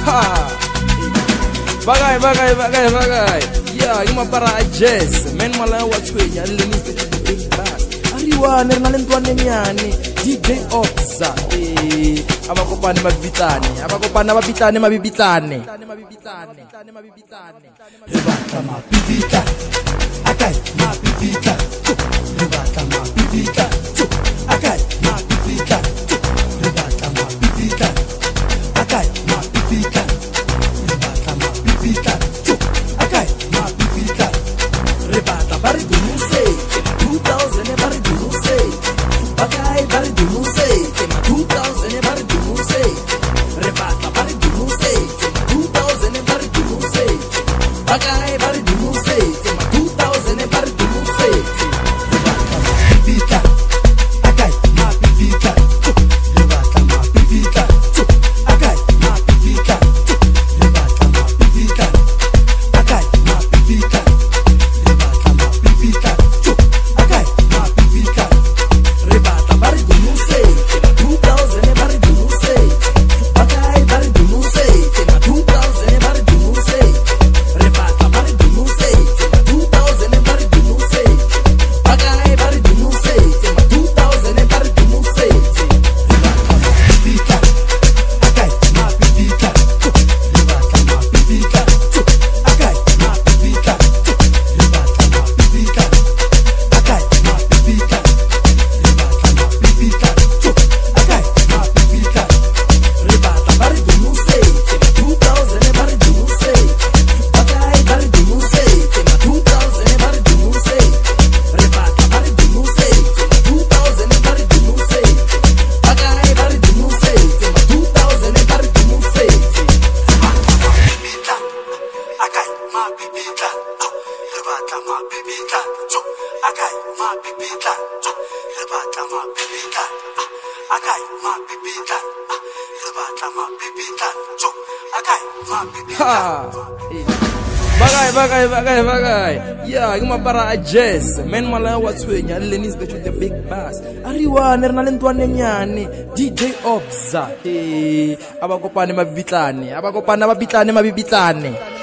Bagay. Yeah, yung para jazz. Men malaya watchwenya linis to the big bass. Ariwa nalentuan niya ni DJ Opsa. Abakopane mabibitane. Rebata mabibika. Akai mabibika. Rebata mabibika. Akai mabibika. Rebata mabibika. Akai mabibika. Rebata mabibika. Akai mabibika. Rebata bari dunu say. 2000 bari dunu say. Akai bari dunu say. 2000 bari dunu say. Rebata bari dunu say. 2000 bari dunu say. Akai bari dunu say. 2000 bari dunu say. Rebata mabibika. Akai mabibika. Rebata mabibika. Akai mabibika. Rebata mabibika. Akai mabibika. Rebata mabibika. Akai mabibika. Rebata bari dunu say. 2000 bari dunu say. Akai bari dunu say. 2000 bari dunu say. Rebata bari dunu say. 2000 bari dunu say. Akai bari dunu say. 2000 bari dunu say. Rebata mabibika. Akai mabibika. Rebata mabibika. Akai mabibika. Rebata mabibika. Akai mabibika. Rebata mabibika. Akai mabibika. Rebata bari dunu say. 2000 bari dunu say. Akai bari dunu say. 2000 bari dunu say. Rebata bari dunu say. 2000 bari dunu say. Akai bari dunu say. 2000 bari dunu say. Mabibika. Akai mabibika. Rebata mabibika. Akai mabibika. Rebata mabibika. Akai mabibika. Rebata mabibika. Akai mabibika. Bagay. Yeah, yung para jazz. Men malaya watchwenya linis to the big bass. Ariwa nalentuan niya ni DJ Opsa. Abakopane mabibitane.